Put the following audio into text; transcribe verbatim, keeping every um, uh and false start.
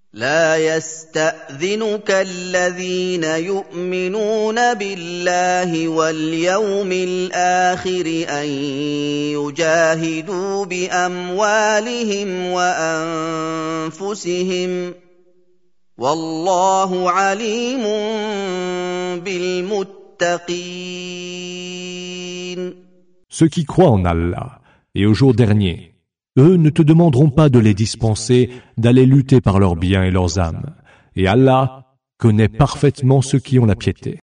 لا يستأذنك الذين يؤمنون بالله واليوم الآخر أن يجاهدوا بأموالهم وأنفسهم والله عليم بالمتقين. Ceux qui croient en Allah et au jour dernier, eux ne te demanderont pas de les dispenser d'aller lutter par leurs biens et leurs âmes. Et Allah connaît parfaitement ceux qui ont la piété.